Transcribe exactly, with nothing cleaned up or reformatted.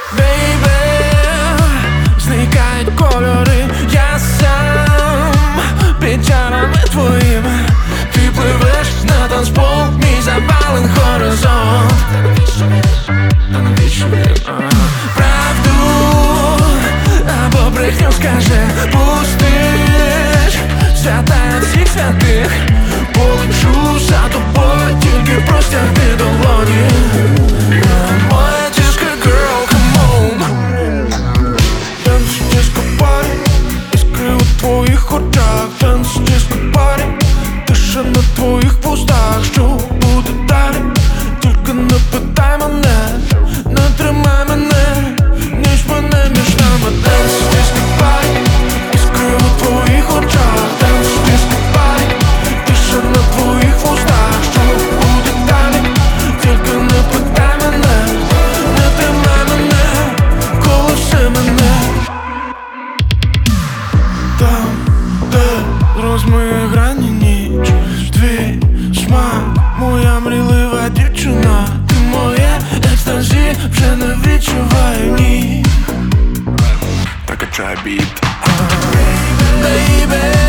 Бейбі, зникають кольори, я сам під чарами твоїми. Ти пливеш на танцпол, мій запален горизонт. Та навіщо він? Правду або брехню скаже, пустиш свята всіх святих. Полечу за тобою, тільки простягни долоні. Моя диско girl, come on. Танц диско парі, іскри у твоїх очах. Танц диско парі, тиша на твоїх вустах. Що буде далі? Тільки не питай мене, не тримай мене, ніж мене між нами. Танц диско парі, іскри у твоїх очах. Танц диско парі, тиша на твоїх вустах. Що буде далі? Тільки не питай мене, не тримай мене, колоси мене. Там, де розмиє грані ніч, твій смак, моя мрійлива дівчина. Ти моє екстазі, вже не відчуваю, ні. Прокачай біт. Baby,